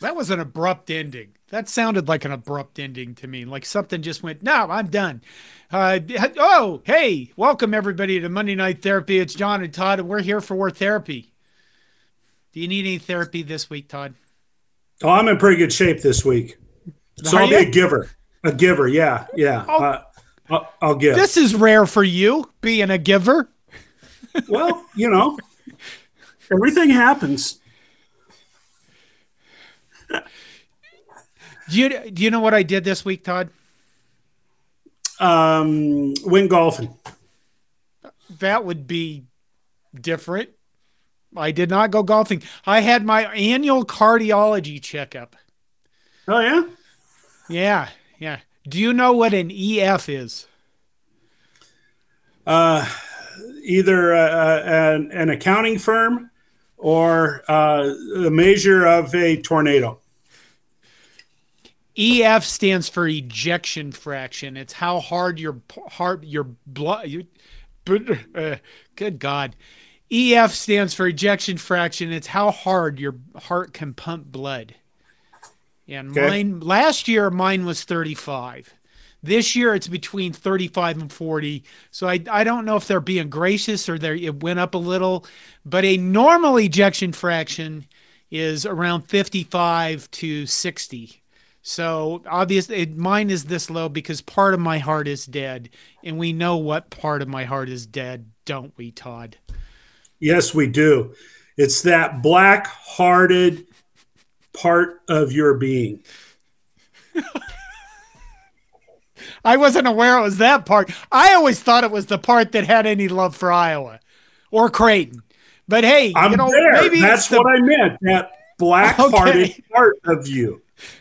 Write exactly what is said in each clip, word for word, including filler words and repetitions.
That was an abrupt ending. That sounded like an abrupt ending to me. Like something just went, no, I'm done. Uh, oh, hey, welcome everybody to Monday Night Therapy. It's John and Todd, and we're here for more therapy. Do you need any therapy this week, Todd? Oh, I'm in pretty good shape this week. So Are I'll you? be a giver. A giver, yeah, yeah. Oh, uh, I'll, I'll give. This is rare for you, being a giver. Well, you know, everything happens. Do you, do you know what I did this week, Todd? Um, went golfing. That would be different. I did not go golfing. I had my annual cardiology checkup. Oh, yeah? Yeah, yeah. Do you know what an E F is? Uh, either uh, an, an accounting firm or uh, a measure of a tornado. E F stands for ejection fraction. It's how hard your heart, your blood, you, uh, good God. E F stands for ejection fraction. It's how hard your heart can pump blood. And Okay. mine, last year, mine was thirty-five. This year, it's between thirty-five and forty. So I, I don't know if they're being gracious or they it went up a little. But a normal ejection fraction is around fifty-five to sixty. So obviously, it, mine is this low because part of my heart is dead. And we know what part of my heart is dead, don't we, Todd? Yes, we do. It's that black-hearted part of your being. I wasn't aware it was that part. I always thought it was the part that had any love for Iowa or Creighton. But hey, I'm you know, there. maybe That's it's the, what I meant. That black-hearted Okay. part of you.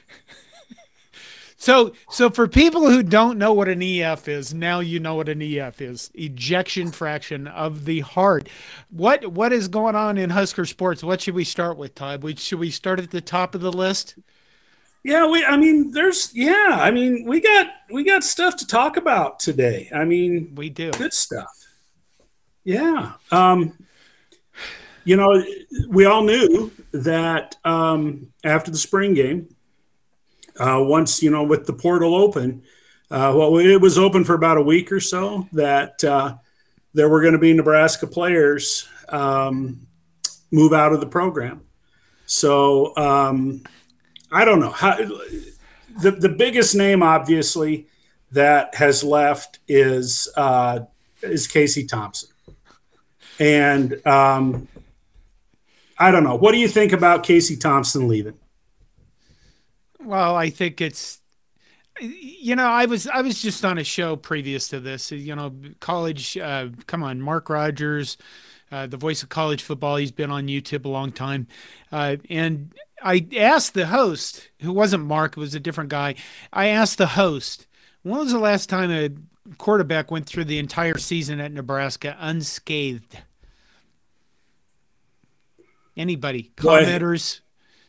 So, so for people who don't know what an E F is, now you know what an E F is: ejection fraction of the heart. What what is going on in Husker sports? What should we start with, Todd? We, should we start at the top of the list? Yeah, we. I mean, there's. Yeah, I mean, we got we got stuff to talk about today. I mean, We do. good stuff. Yeah. Um, you know, we all knew that um, after the spring game, uh, once, you know, with the portal open, uh, well, it was open for about a week or so, that uh, there were going to be Nebraska players um, move out of the program. So um, I don't know how. The, the biggest name, obviously, that has left is uh, is Casey Thompson. And um, I don't know. What do you think about Casey Thompson leaving? Well, I think it's, you know, I was I was just on a show previous to this. You know, college. Uh, come on, Mark Rogers, uh, the voice of college football. He's been on YouTube a long time, uh, and I asked the host, who wasn't Mark, it was a different guy. I asked the host, when was the last time a quarterback went through the entire season at Nebraska unscathed? Anybody? Boy. Commenters?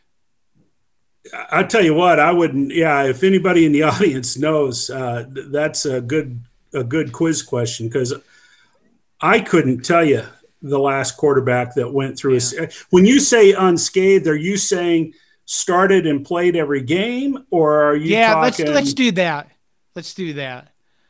I tell you what, I wouldn't. Yeah, if anybody in the audience knows, uh, that's a good a good quiz question, because I couldn't tell you the last quarterback that went through. Yeah. A, when you say unscathed, are you saying started and played every game, or are you Yeah, talking? let's let's do that. Let's do that.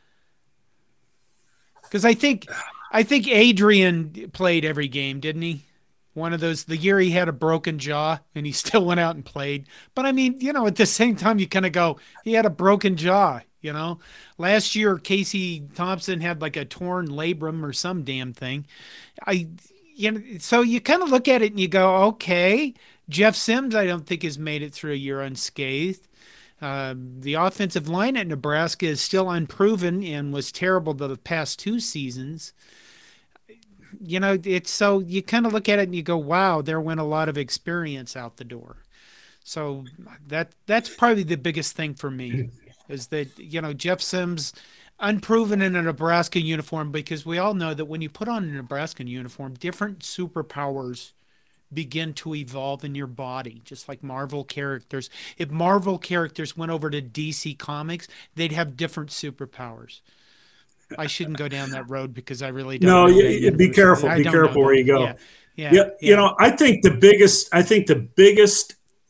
Because I think I think Adrian played every game, didn't he? One of those, the year he had a broken jaw and he still went out and played. But I mean, you know, at the same time, you kind of go, he had a broken jaw, you know. Last year, Casey Thompson had like a torn labrum or some damn thing. I, you know, so you kind of look at it and you go, okay. Jeff Sims, I don't think has made it through a year unscathed. Uh, the offensive line at Nebraska is still unproven and was terrible the past two seasons. You know, it's so you kind of look at it and you go, wow, there went a lot of experience out the door. So that that's probably the biggest thing for me is that, you know, Jeff Sims, unproven in a Nebraska uniform, because we all know that when you put on a Nebraska uniform, different superpowers begin to evolve in your body, just like Marvel characters. If Marvel characters went over to D C Comics, they'd have different superpowers. I shouldn't go down that road because I really don't. No, know you, that be careful. I Be don't careful know where that. you go. Yeah, yeah, Yeah, yeah. you know, I think the biggest, I think the biggest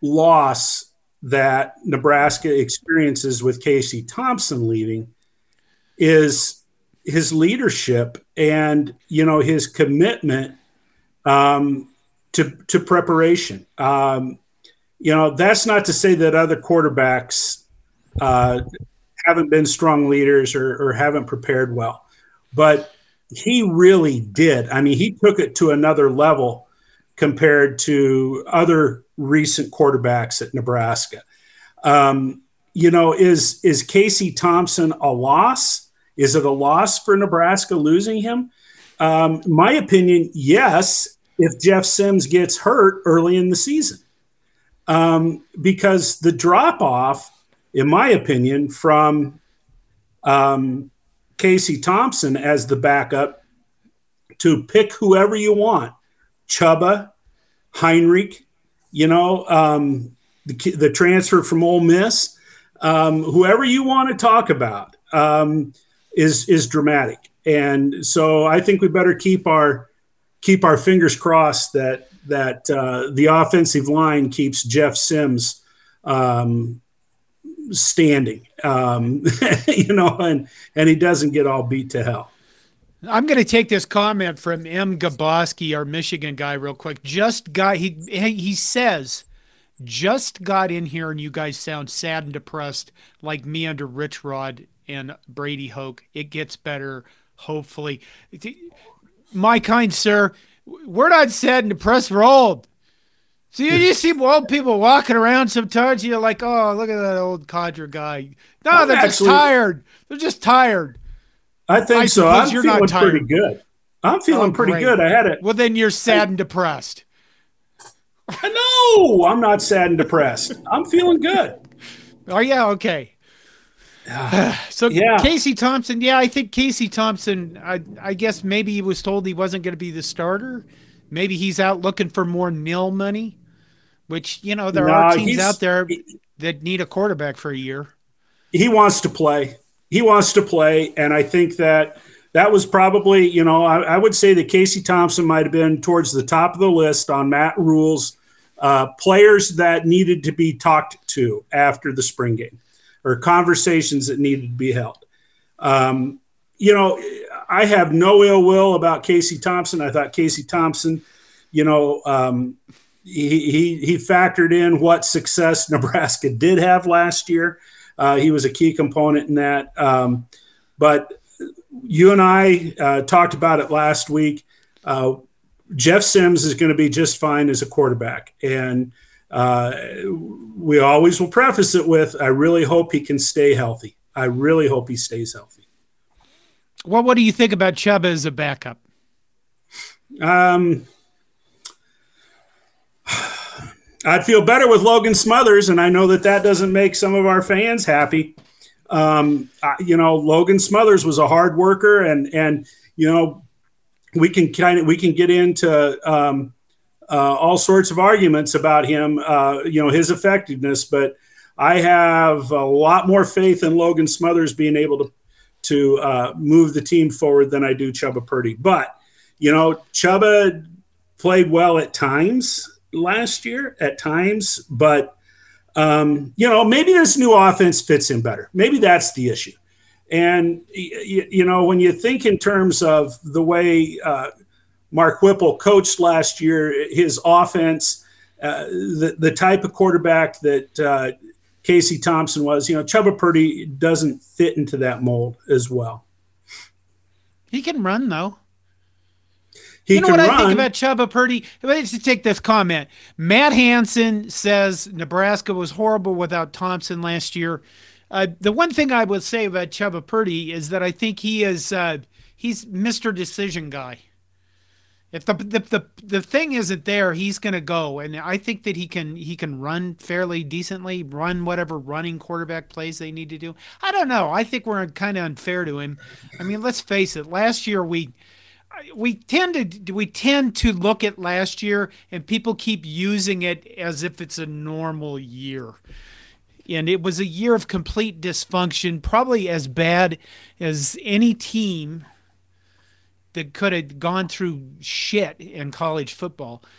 loss that Nebraska experiences with Casey Thompson leaving is his leadership and, you know, his commitment um, to, to preparation. Um, you know, that's not to say that other quarterbacks uh, haven't been strong leaders or, or haven't prepared well, but he really did. I mean, he took it to another level compared to other recent quarterbacks at Nebraska. Um, you know, is is Casey Thompson a loss? Is it a loss for Nebraska losing him? Um, my opinion, yes, if Jeff Sims gets hurt early in the season. Um, because the drop-off, in my opinion, from um, Casey Thompson as the backup to pick whoever you want, Chubba, Heinrich, you know, um, the, the transfer from Ole Miss, um, whoever you want to talk about um, is is dramatic. And so I think we better keep our keep our fingers crossed that that uh, the offensive line keeps Jeff Sims um, standing, um, you know, and and he doesn't get all beat to hell. I'm going to take this comment from M. Gaboski, our Michigan guy, real quick. Just got he he says, just got in here, and you guys sound sad and depressed, like me under Rich Rod and Brady Hoke. It gets better, hopefully. My kind sir, we're not sad and depressed. We're old. So you, you see old people walking around sometimes. You're like, oh, look at that old codger guy. No, they're just tired. They're just tired. I think I so. I'm feeling pretty good. I'm feeling oh, pretty good. I had it. Well, then you're sad I, and depressed. No, I'm not sad and depressed. I'm feeling good. Oh, yeah. Okay. So yeah. Casey Thompson. Yeah, I think Casey Thompson, I, I guess maybe he was told he wasn't going to be the starter. Maybe he's out looking for more nil money, which, you know, there no, are teams out there that need a quarterback for a year. He wants to play. He wants to play, and I think that that was probably, you know, I, I would say that Casey Thompson might have been towards the top of the list on Matt Rule's uh, players that needed to be talked to after the spring game or conversations that needed to be held. Um, you know, I have no ill will about Casey Thompson. I thought Casey Thompson, you know, um, he, he, he factored in what success Nebraska did have last year. Uh, he was a key component in that. Um, but you and I uh, talked about it last week. Uh, Jeff Sims is going to be just fine as a quarterback. And uh, we always will preface it with, I really hope he can stay healthy. I really hope he stays healthy. Well, what do you think about Chubba as a backup? Um, I'd feel better with Logan Smothers, and I know that that doesn't make some of our fans happy. Um, I, you know, Logan Smothers was a hard worker, and and you know, we can kind of we can get into um, uh, all sorts of arguments about him, uh, you know, his effectiveness. But I have a lot more faith in Logan Smothers being able to to uh, move the team forward than I do Chubba Purdy. But you know, Chubba played well at times last year at times, but um, you know, maybe this new offense fits him better. Maybe that's the issue. And you, you know, when you think in terms of the way uh, Mark Whipple coached last year, his offense, uh, the the type of quarterback that uh, Casey Thompson was, you know, Chubba Purdy doesn't fit into that mold as well. He can run though. He you know what run. I think about Chubba Purdy? Let's take this comment. Matt Hansen says Nebraska was horrible without Thompson last year. Uh, the one thing I would say about Chubba Purdy is that I think he is uh, he's Mister Decision guy. If the the the, the thing isn't there, he's going to go, and I think that he can he can run fairly decently, run whatever running quarterback plays they need to do. I don't know. I think we're kind of unfair to him. I mean, let's face it. Last year we. We tend to we tend to look at last year, and people keep using it as if it's a normal year. And it was a year of complete dysfunction, probably as bad as any team that could have gone through shit in college football.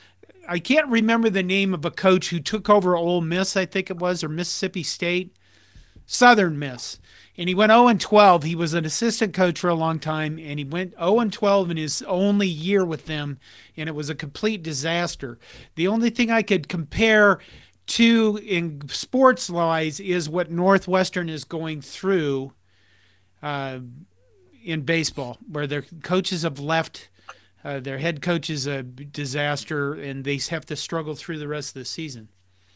I can't remember the name of a coach who took over Ole Miss, I think it was, or Mississippi State, Southern Miss. And he went oh and twelve. He was an assistant coach for a long time, and he went oh and twelve in his only year with them, and it was a complete disaster. The only thing I could compare to in sports wise is what Northwestern is going through uh, in baseball, where their coaches have left. Uh, their head coach is a disaster, and they have to struggle through the rest of the season.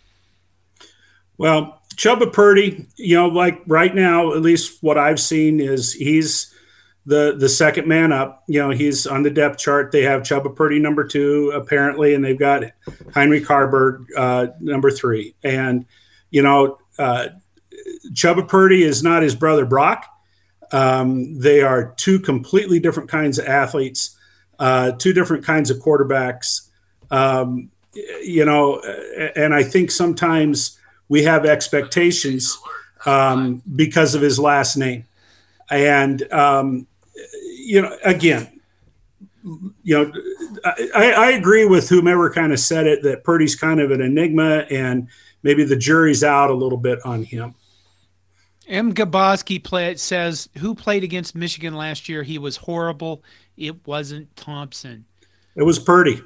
Well, Chubba Purdy, you know, like right now, at least what I've seen is he's the the second man up. You know, he's on the depth chart. They have Chubba Purdy number two, apparently, and they've got Heinrich Haarberg uh, number three. And, you know, uh, Chubba Purdy is not his brother Brock. Um, they are two completely different kinds of athletes. Uh, two different kinds of quarterbacks, um, you know, and I think sometimes we have expectations um, because of his last name. And, um, you know, again, you know, I, I agree with whomever kind of said it, that Purdy's kind of an enigma and maybe the jury's out a little bit on him. M. Gaboski play, says, who played against Michigan last year? He was horrible. It wasn't Thompson. It was Purdy.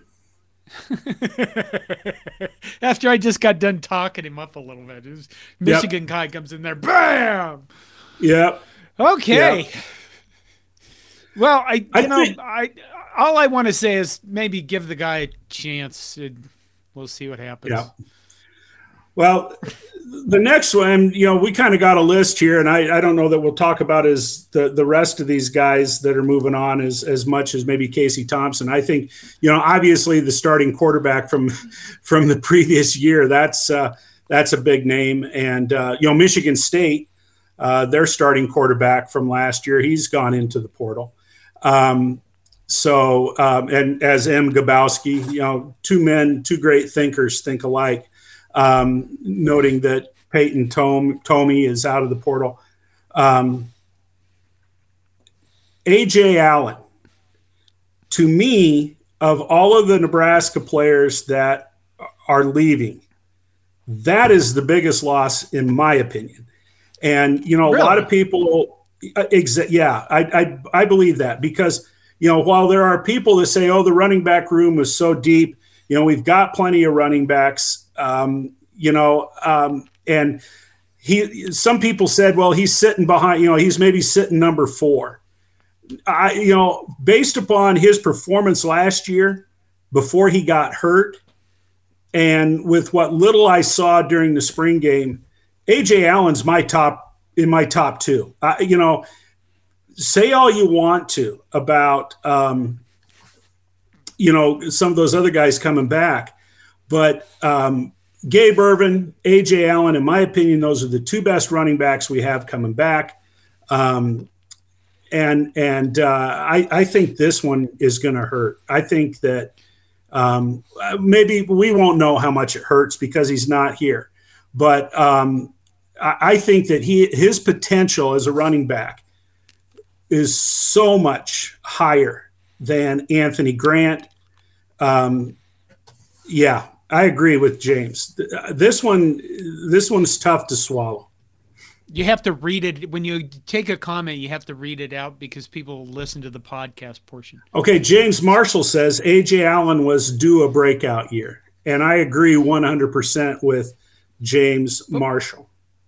After I just got done talking him up a little bit, was, Michigan yep. guy comes in there, bam. Yep. Okay. Yep. Well, I you I know think... I all I want to say is maybe give the guy a chance. And we'll see what happens. Yeah. Well, the next one, you know, we kind of got a list here, and I, I don't know that we'll talk about as the, the rest of these guys that are moving on as, as much as maybe Casey Thompson. I think, you know, obviously the starting quarterback from from the previous year, that's uh, that's a big name. And, uh, you know, Michigan State, uh, their starting quarterback from last year, he's gone into the portal. Um, so, um, and as M. Gabowski, you know, two men, two great thinkers think alike. Um, noting that Peyton Tome, Tomey is out of the portal. Um, A J Allen, to me, of all of the Nebraska players that are leaving, that is the biggest loss in my opinion. And, you know, a really? lot of people, exa- yeah, I, I, I believe that because, you know, while there are people that say, oh, the running back room was so deep, you know, we've got plenty of running backs. Um, you know, um, and he, some people said, well, he's sitting behind, you know, he's maybe sitting number four. I, you know, based upon his performance last year before he got hurt and with what little I saw during the spring game, A J Allen's my top in my top two. I, you know, say all you want to about, um, you know, some of those other guys coming back. But um, Gabe Ervin, A J Allen, in my opinion, those are the two best running backs we have coming back. Um, and and uh, I, I think this one is going to hurt. I think that um, maybe we won't know how much it hurts because he's not here. But um, I, I think that he his potential as a running back is so much higher than Anthony Grant. Um, yeah. I agree with James. This one, this one's tough to swallow. You have to read it when you take a comment. You have to read it out because people listen to the podcast portion. Okay, James Marshall says A J Allen was due a breakout year, and I agree one hundred percent with James Marshall.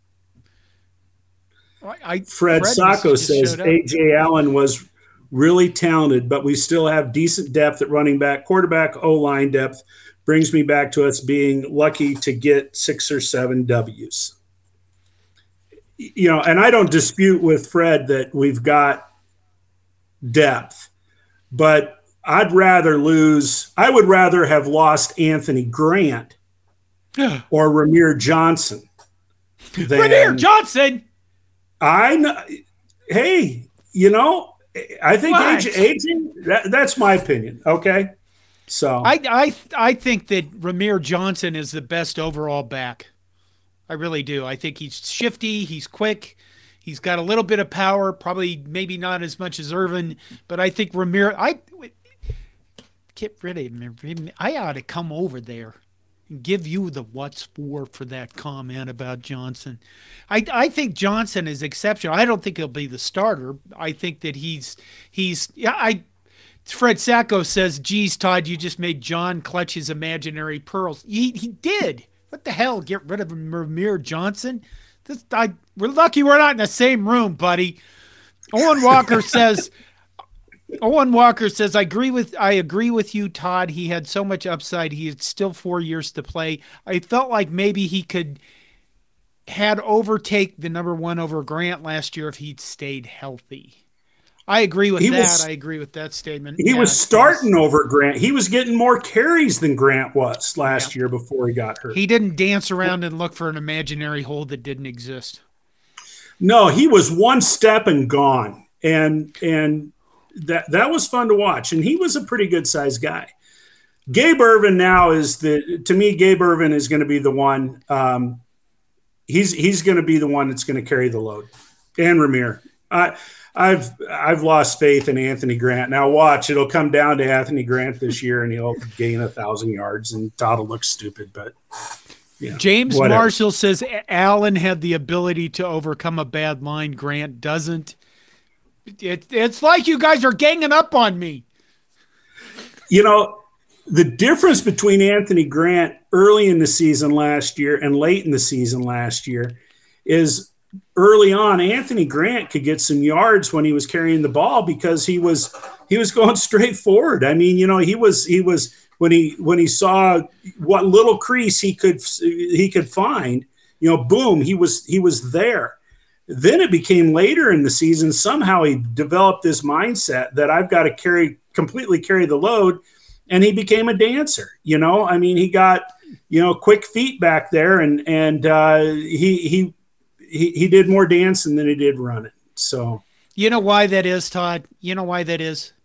I, I, Fred, Fred Sacco says A J Allen was really talented, but we still have decent depth at running back, quarterback, O-line depth. Brings me back to us being lucky to get six or seven W's. You know, and I don't dispute with Fred that we've got depth, but I'd rather lose. I would rather have lost Anthony Grant or Ramir Johnson. Than, Ramir Johnson? I know. Hey, you know, I think A J, A J that, that's my opinion. Okay. So I, I I think that Ramir Johnson is the best overall back. I really do. I think he's shifty. He's quick. He's got a little bit of power. Probably maybe not as much as Ervin, but I think Ramir. I get rid of him. I ought to come over there and give you the what's for for that comment about Johnson. I I think Johnson is exceptional. I don't think he'll be the starter. I think that he's he's yeah. I Fred Sacco says, "Geez, Todd, you just made John clutch his imaginary pearls." He he did. What the hell? Get rid of Ramir Johnson? This I we're lucky we're not in the same room, buddy. Owen Walker says. Owen Walker says, I agree with I agree with you, Todd. He had so much upside. He had still four years to play. I felt like maybe he could had overtake the number one over Grant last year if he'd stayed healthy. I agree with he that. Was, I agree with that statement. He yeah, was starting over Grant. He was getting more carries than Grant was last yeah. year before he got hurt. He didn't dance around and look for an imaginary hole that didn't exist. No, he was one step and gone. And and That that was fun to watch, and he was a pretty good sized guy. Gabe Ervin now is the to me. Gabe Ervin is going to be the one. Um, he's he's going to be the one that's going to carry the load. And Ramir, I I've I've lost faith in Anthony Grant. Now watch, it'll come down to Anthony Grant this year, and he'll gain a thousand yards, and Todd will look stupid. But yeah, James whatever. Marshall says Allen had the ability to overcome a bad line. Grant doesn't. It, it's like you guys are ganging up on me. You know, the difference between Anthony Grant early in the season last year and late in the season last year is early on, Anthony Grant could get some yards when he was carrying the ball because he was he was going straight forward. I mean, you know, he was he was when he when he saw what little crease he could he could find, you know, boom, he was he was there. Then it became later in the season. Somehow he developed this mindset that I've got to carry completely carry the load. And he became a dancer. You know, I mean, he got, you know, quick feet back there and, and uh, he, he, he, he did more dancing than he did running. So, you know why that is, Todd? You know why that is?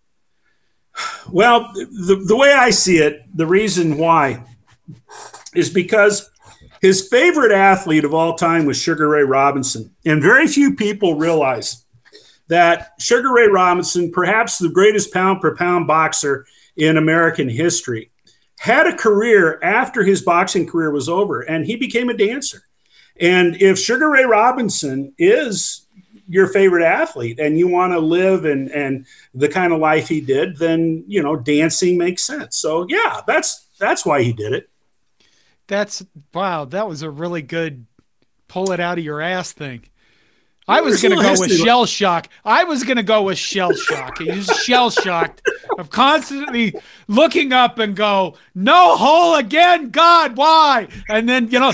Well, the, the way I see it, the reason why is because his favorite athlete of all time was Sugar Ray Robinson. And very few people realize that Sugar Ray Robinson, perhaps the greatest pound per pound boxer in American history, had a career after his boxing career was over, and he became a dancer. And if Sugar Ray Robinson is your favorite athlete and you want to live and, and the kind of life he did, then, you know, dancing makes sense. So yeah, that's, that's why he did it. That's wow. That was a really good pull it out of your ass thing. I was going to go with shell shock. I was going to go with shell shock. He's shell shocked of constantly looking up and go, no hole again. God, why? And then, you know,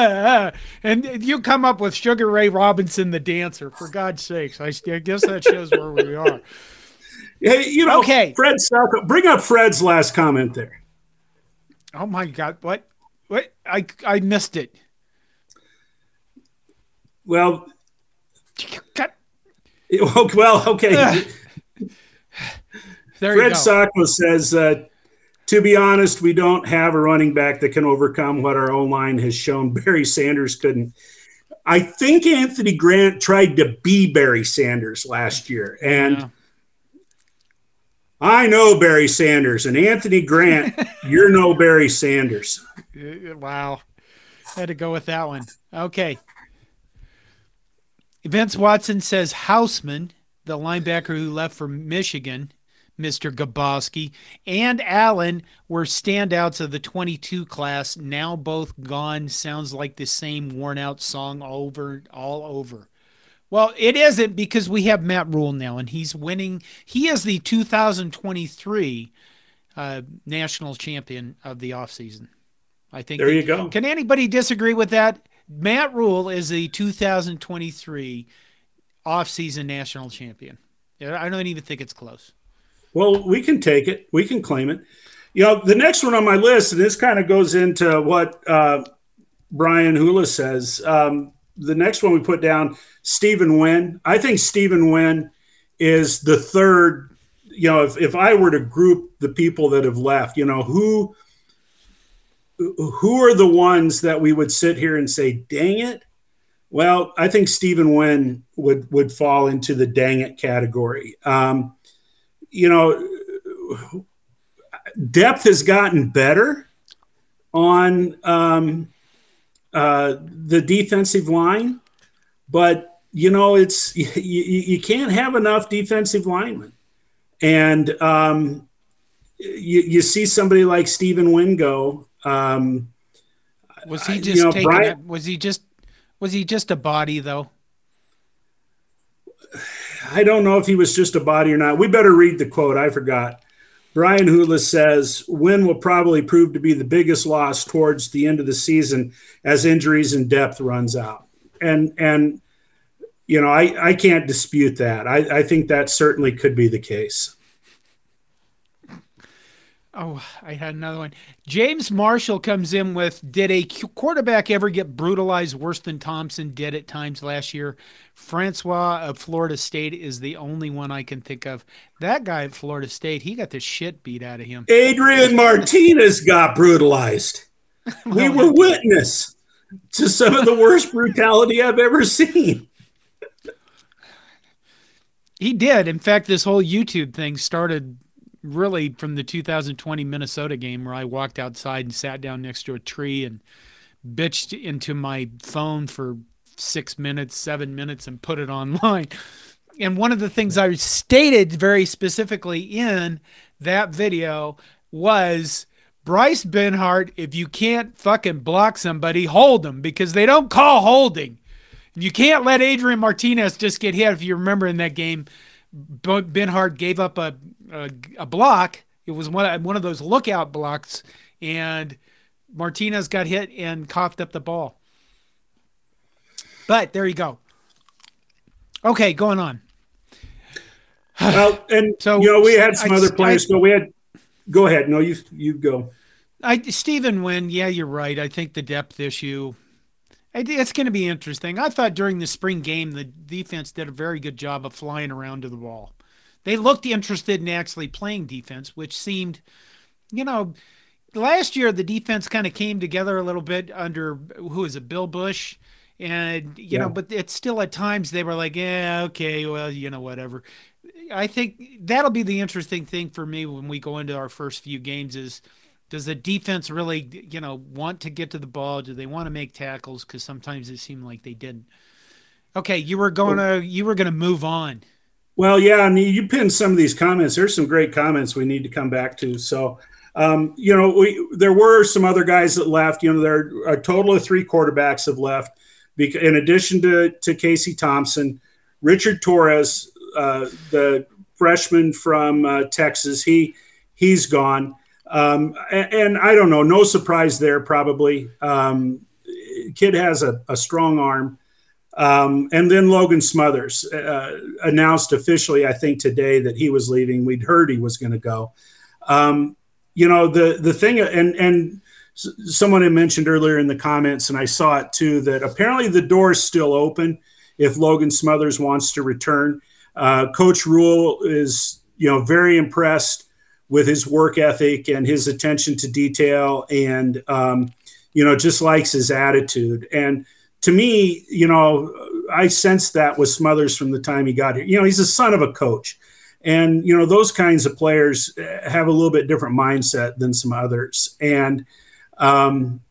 and you come up with Sugar Ray Robinson, the dancer, for God's sakes. I guess that shows where we are. Hey, you know, okay. Fred, bring up Fred's last comment there. Oh my God. What? What? I, I missed it. Well, well, okay. Uh, there Fred you go. Sacco says, uh, to be honest, we don't have a running back that can overcome what our O-line has shown Barry Sanders couldn't. I think Anthony Grant tried to be Barry Sanders last year. And yeah. I know Barry Sanders, and Anthony Grant, you're no Barry Sanders. Wow. Had to go with that one. Okay. Vince Watson says Houseman, the linebacker who left for Michigan, Mister Gaboski, and Allen were standouts of the twenty-two class, now both gone. Sounds like the same worn-out song over all over. Well, it isn't, because we have Matt Rule now, and he's winning. He is the two thousand twenty-three uh, national champion of the offseason. I think. There you go. Can anybody disagree with that? Matt Rule is the two thousand twenty-three offseason national champion. I don't even think it's close. Well, we can take it. We can claim it. You know, the next one on my list, and this kind of goes into what uh, Brian Hula says. Um, the next one we put down, Stephen Wynn. I think Stephen Wynn is the third. You know, if, if I were to group the people that have left, you know, who – who are the ones that we would sit here and say, dang it? Well, I think Stephen Wynn would, would fall into the dang it category. Um, you know, depth has gotten better on um, uh, the defensive line, but you know it's you, you can't have enough defensive linemen, and um, you, you see somebody like Stephen Wingo. Um, was he just you know, taking Brian, it? Was he just was he just a body though? I don't know if he was just a body or not. We better read the quote. I forgot. Brian Hula says, Wynn will probably prove to be the biggest loss towards the end of the season as injuries and depth runs out. And, and you know, I, I can't dispute that. I, I think that certainly could be the case. Oh, I had another one. James Marshall comes in with, did a quarterback ever get brutalized worse than Thompson did at times last year? Francois of Florida State is the only one I can think of. That guy at Florida State, he got the shit beat out of him. Adrian Martinez got brutalized. well, we were witness to some of the worst brutality I've ever seen. He did. In fact, this whole YouTube thing started really from the two thousand twenty Minnesota game where I walked outside and sat down next to a tree and bitched into my phone for six minutes, seven minutes and put it online. And one of the things I stated very specifically in that video was, Bryce Benhart, if you can't fucking block somebody, hold them, because they don't call holding. You can't let Adrian Martinez just get hit. If you remember in that game, Benhart gave up a, a, a block. It was one, one of those lookout blocks, and Martinez got hit and coughed up the ball. But there you go. Okay, going on. Well, and so, you know, we had some I, other players, I, but we had – go ahead. No, you you go. I Stephen Wynn, yeah, you're right. I think the depth issue – it's going to be interesting. I thought during the spring game, the defense did a very good job of flying around to the ball. They looked interested in actually playing defense, which seemed, you know, last year the defense kind of came together a little bit under, who is it, Bill Bush? And, you yeah. know, but it's still at times they were like, yeah, okay, well, you know, whatever. I think that'll be the interesting thing for me when we go into our first few games is, does the defense really, you know, want to get to the ball? Do they want to make tackles? Because sometimes it seemed like they didn't. Okay, you were going to you were going to move on. Well, yeah, and you pinned some of these comments. There's some great comments we need to come back to. So, um, you know, we there were some other guys that left. You know, there are a total of three quarterbacks have left. In addition to to Casey Thompson, Richard Torres, uh, the freshman from uh, Texas, he he's gone. Um, and, and I don't know, no surprise there probably. Um, kid has a, a strong arm. Um, and then Logan Smothers uh, announced officially, I think today, that he was leaving. We'd heard he was going to go. Um, you know, the the thing, and and someone had mentioned earlier in the comments, and I saw it too, that apparently the door is still open if Logan Smothers wants to return. Uh, Coach Rule is, you know, very impressed with his work ethic and his attention to detail, and, um, you know, just likes his attitude. And to me, you know, I sensed that with Smothers from the time he got here. You know, he's a son of a coach. And, you know, those kinds of players have a little bit different mindset than some others. And um,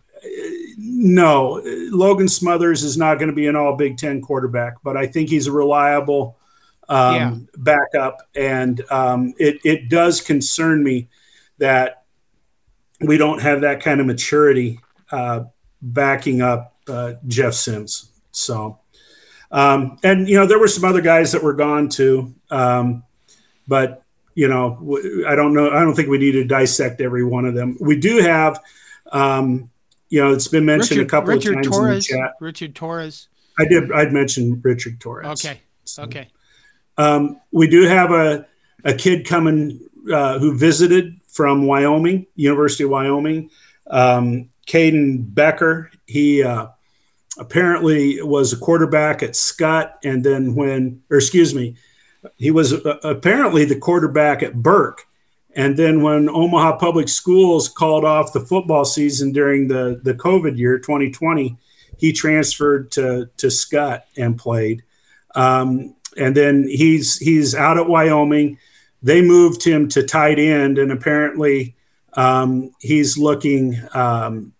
no, Logan Smothers is not going to be an all Big Ten quarterback, but I think he's a reliable Um, yeah. back up. And um, it, it does concern me that we don't have that kind of maturity uh, backing up uh, Jeff Sims. So, um, and, you know, there were some other guys that were gone too. Um, but, you know, w- I don't know. I don't think we need to dissect every one of them. We do have, um, you know, it's been mentioned Richard, a couple Richard of times Torres, in the chat. Richard Torres. I did. I'd mentioned Richard Torres. Okay. So. Okay. Um, we do have a, a kid coming uh, who visited from Wyoming, University of Wyoming, um, Caden Becker. He uh, apparently was a quarterback at Scott, and then when, or excuse me, he was uh, apparently the quarterback at Burke. And then when Omaha Public Schools called off the football season during the, the COVID year, twenty twenty, he transferred to, to Scott and played. Um, And then he's he's out at Wyoming. they moved him to tight end, and apparently um, he's looking um,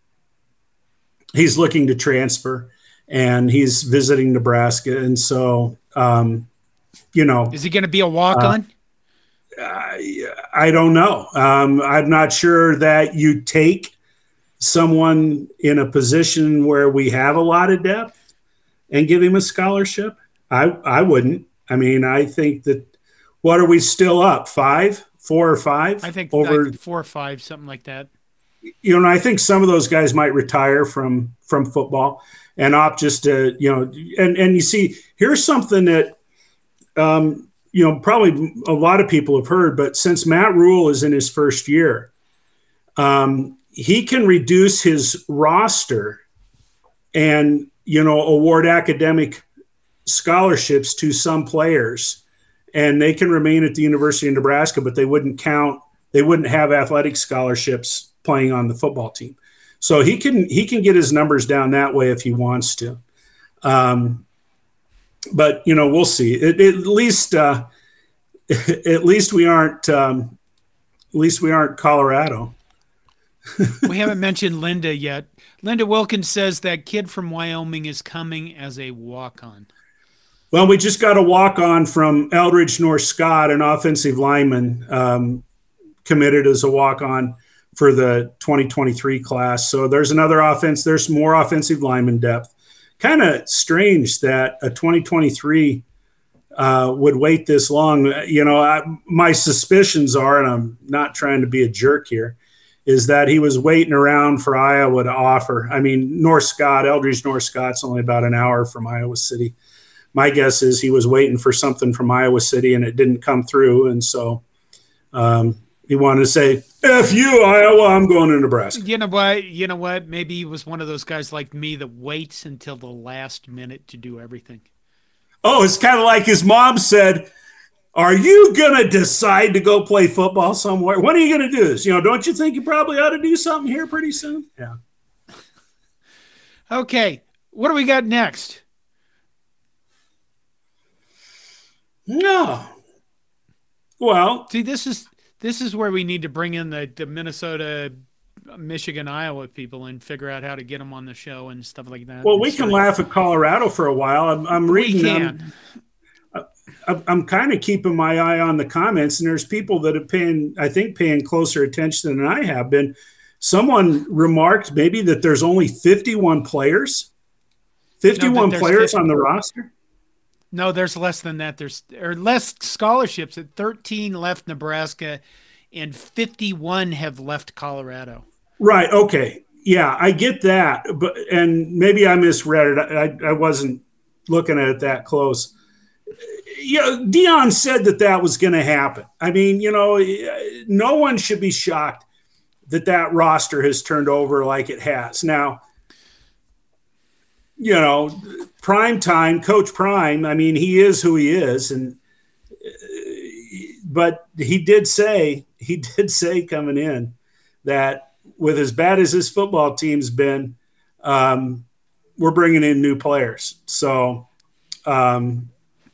he's looking to transfer, and he's visiting Nebraska, and so um, you know, is he going to be a walk-on? Uh, I, I don't know. Um, I'm not sure that you take someone in a position where we have a lot of depth and give him a scholarship. I I wouldn't. I mean, I think that. What are we still up? Five, four or five? I think over like four or five, something like that. You know, I think some of those guys might retire from from football and opt just to, you know, and and you see, here's something that, um, you know, probably a lot of people have heard, but since Matt Rule is in his first year, um, he can reduce his roster and, you know, award academic scholarships to some players. And they can remain at the University of Nebraska, but they wouldn't count. They wouldn't have athletic scholarships playing on the football team. So he can he can get his numbers down that way if he wants to. Um, but you know, we'll see. It, it, at least uh, at least we aren't um, at least we aren't Colorado. We haven't mentioned Linda yet. Linda Wilkins says that kid from Wyoming is coming as a walk-on. Well, we just got a walk-on from Eldridge North Scott, an offensive lineman, um, committed as a walk-on for the twenty twenty-three class. So there's another offense. There's more offensive lineman depth. Kind of strange that a twenty twenty-three uh, would wait this long. You know, I, my suspicions are, and I'm not trying to be a jerk here, is that he was waiting around for Iowa to offer. I mean, North Scott, Eldridge North Scott's only about an hour from Iowa City. My guess is he was waiting for something from Iowa City and it didn't come through. And so um, he wanted to say, F you, Iowa, I'm going to Nebraska. You know what? You know what? Maybe he was one of those guys like me that waits until the last minute to do everything. Oh, it's kind of like his mom said, are you going to decide to go play football somewhere? When are you going to do this? You know, don't you think you probably ought to do something here pretty soon? Yeah. Okay. What do we got next? No. Well, see, this is this is where we need to bring in the, the Minnesota, Michigan, Iowa people and figure out how to get them on the show and stuff like that. Well, we can laugh at Colorado for a while. I'm, I'm reading them. I'm, I'm kind of keeping my eye on the comments, and there's people that are paying, I think, paying closer attention than I have been. Someone remarked maybe that there's only fifty-one players, fifty-one no, players fifty on the roster. No, there's less than that. There's or less scholarships. At thirteen left Nebraska, and fifty-one have left Colorado. Right. Okay. Yeah, I get that, but and maybe I misread it. I, I wasn't looking at it that close. You know, Dion said that that was going to happen. I mean, you know, no one should be shocked that that roster has turned over like it has. Now, you know, Prime time, Coach Prime, I mean, he is who he is. And, but he did say, he did say coming in that with as bad as his football team's been, um, we're bringing in new players. So, um,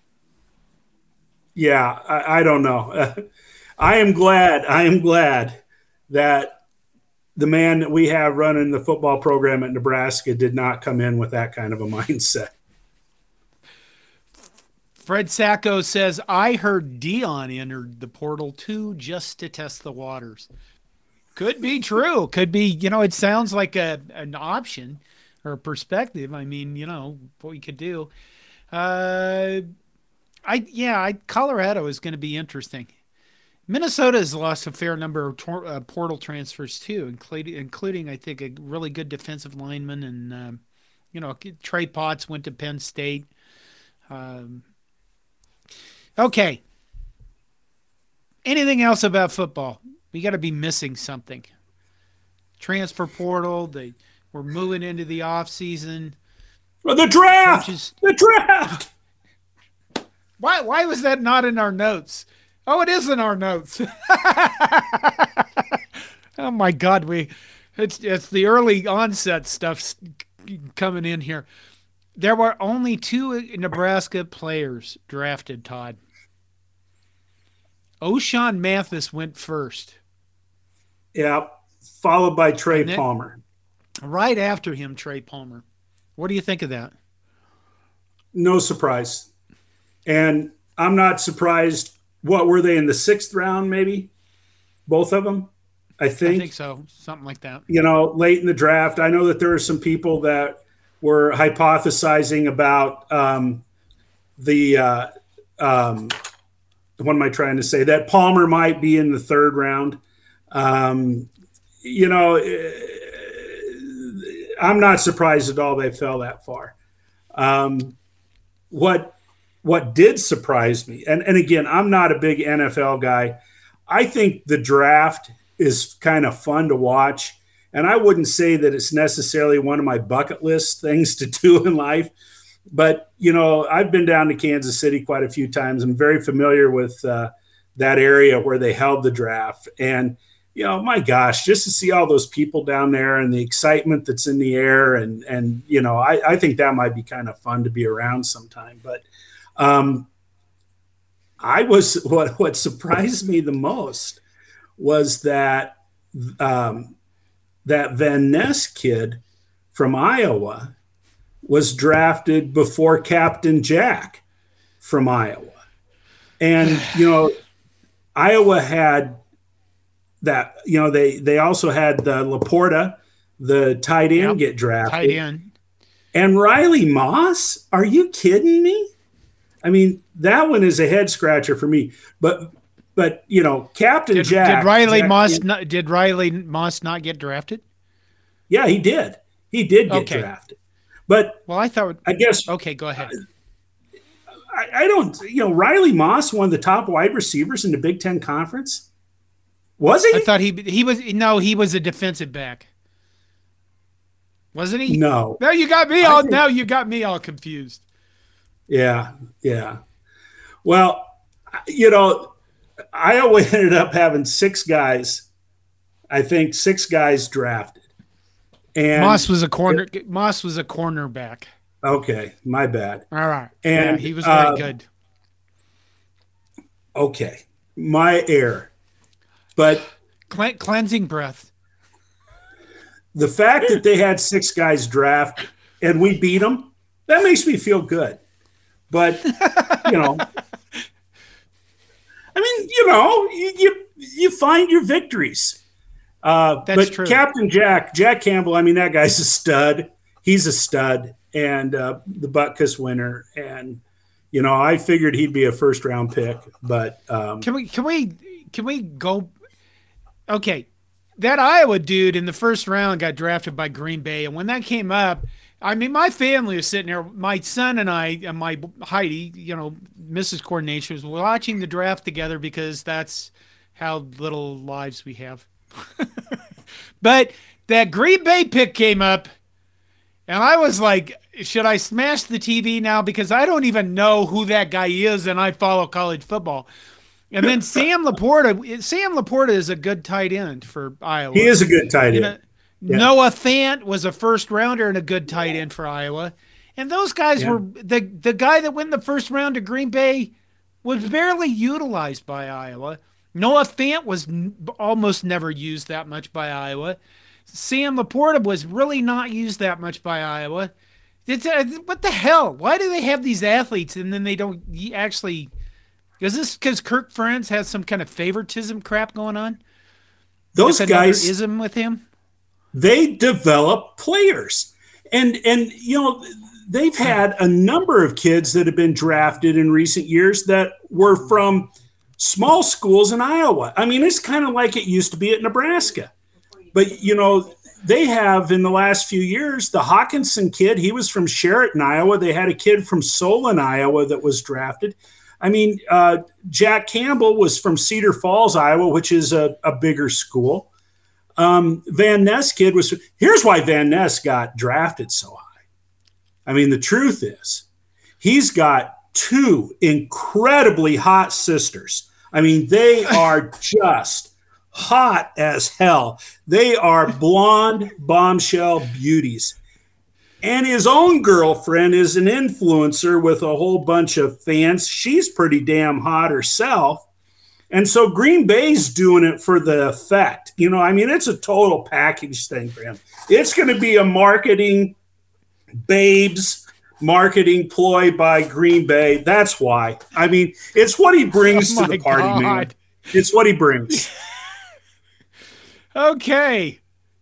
yeah, I, I don't know. I am glad, I am glad that the man that we have running the football program at Nebraska did not come in with that kind of a mindset. Fred Sacco says, I heard Dion entered the portal too, just to test the waters. Could be true. Could be, you know, it sounds like a an option or a perspective. I mean, you know, what we could do. Uh, I yeah, I, Colorado is going to be interesting. Minnesota has lost a fair number of tor- uh, portal transfers too, including, including I think a really good defensive lineman, and um, you know, Trey Potts went to Penn State. Um, okay. Anything else about football? We got to be missing something. Transfer portal. They we're moving into the off season. Well, the draft. Coaches, the draft. Why? Why was that not in our notes? Oh, it is in our notes. Oh my God, we it's it's the early onset stuff coming in here. There were only two Nebraska players drafted, Todd. O'Shawn Mathis went first. Yeah, followed by Trey then, Palmer. Right after him, Trey Palmer. What do you think of that? No surprise. And I'm not surprised. What were they in the sixth round, maybe? Both of them, I think. I think so. Something like that. You know, late in the draft. I know that there are some people that were hypothesizing about um, the uh, um, what am I trying to say? That Palmer might be in the third round. Um, you know, I'm not surprised at all they fell that far. Um, what what did surprise me, and, and again, I'm not a big N F L guy. I think the draft is kind of fun to watch. And I wouldn't say that it's necessarily one of my bucket list things to do in life. But, you know, I've been down to Kansas City quite a few times. I'm very familiar with uh, that area where they held the draft. And, you know, my gosh, just to see all those people down there and the excitement that's in the air. And, and you know, I, I think that might be kind of fun to be around sometime. But um, I was what, what surprised me the most was that um, that Van Ness kid from Iowa was drafted before Captain Jack from Iowa. And, you know, Iowa had that, you know, they, they also had the Laporta, the tight end, yep, get drafted. Tight end. And Riley Moss? Are you kidding me? I mean, that one is a head scratcher for me. But, but you know, Captain did, Jack. Did Riley Jack, Moss not, did Riley Moss not get drafted? Yeah, he did. He did get okay. drafted. But well, I thought. I guess. Okay, go ahead. I, I don't. You know, Riley Moss, one of the top wide receivers in the Big Ten Conference. Was he? I thought he he was no, he was a defensive back. Wasn't he? No. No, you got me all. Think, now you got me all confused. Yeah, yeah. Well, you know, Iowa ended up having six guys. I think six guys drafted. And Moss was a corner. It, Moss was a cornerback. Okay, my bad. All right, and yeah, he was very uh, good. Okay, my error. But Cle- cleansing breath. The fact that they had six guys draft and we beat them, that makes me feel good. But you know, I mean, you know, you you, you find your victories. Uh, That's but true. Captain Jack, Jack Campbell, I mean, that guy's a stud. He's a stud, and uh, the Butkus winner. And you know, I figured he'd be a first round pick. But um, can we can we can we go? Okay, that Iowa dude in the first round got drafted by Green Bay, and when that came up, I mean, my family was sitting there. My son and I, and my Heidi, you know, Missus Coordination, was watching the draft together because that's how little lives we have. But that Green Bay pick came up, and I was like, should I smash the T V now? Because I don't even know who that guy is, and I follow college football. And then Sam Laporta, Sam Laporta is a good tight end for Iowa. He is a good tight end. You know, yeah. Noah Fant was a first rounder and a good tight end for Iowa. And those guys yeah. were the the guy that went the first round to Green Bay was barely utilized by Iowa. Noah Fant was n- almost never used that much by Iowa. Sam Laporta was really not used that much by Iowa. It's uh, what the hell? Why do they have these athletes and then they don't actually? Is this because Kirk Ferentz has some kind of favoritism crap going on? Those guys ism with him. They develop players, and and you know they've had a number of kids that have been drafted in recent years that were from small schools in Iowa. I mean, it's kind of like it used to be at Nebraska. But, you know, they have in the last few years, the Hawkinson kid, he was from Sheraton, Iowa. They had a kid from Solon, Iowa that was drafted. I mean, uh, Jack Campbell was from Cedar Falls, Iowa, which is a, a bigger school. Um, Van Ness kid was – here's why Van Ness got drafted so high. I mean, the truth is he's got two incredibly hot sisters. I mean, they are just hot as hell. They are blonde bombshell beauties. And his own girlfriend is an influencer with a whole bunch of fans. She's pretty damn hot herself. And so Green Bay's doing it for the effect. You know, I mean, it's a total package thing for him. It's going to be a marketing babes marketing ploy by Green Bay. That's why. I mean, it's what he brings Oh to the party, God. man. It's what he brings. Okay.